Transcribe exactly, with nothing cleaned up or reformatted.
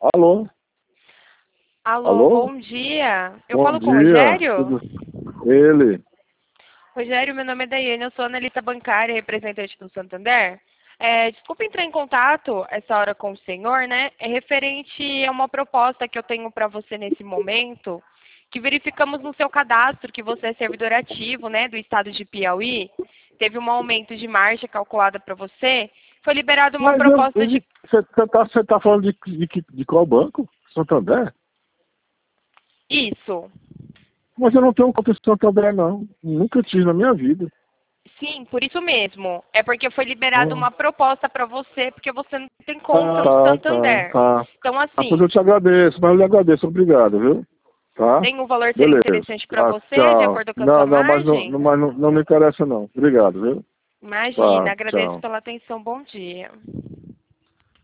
Alô? Alô, Alô? bom dia. Eu Bom falo com o dia. Rogério? Tudo... Ele. Rogério, meu nome é Daiane, eu sou analista bancária, representante do Santander. É, desculpa entrar em contato essa hora com o senhor, né? É referente a uma proposta que eu tenho para você nesse momento, que verificamos no seu cadastro que você é servidor ativo, né, do estado de Piauí. Teve um aumento de margem calculada para você. Foi liberada uma Mas eu... proposta de... Você tá, você tá falando de, de, de, de qual banco? Santander? Isso. Mas eu não tenho conta de Santander, não. Nunca tive na minha vida. Sim, por isso mesmo. É porque foi liberada Ah, uma proposta para você, porque você não tem conta ah, no tá, tá, Santander. tá. Então, Ah, pois assim, eu te agradeço, mas eu lhe agradeço. Obrigado, viu? Tá? tem um valor ser Beleza. interessante para Tá, você, de tchau. acordo com a sua Não, não, mas, não, margem? não, mas não, não me interessa, não. Obrigado, viu? Imagina, Tá, agradeço tchau. pela atenção. Bom dia.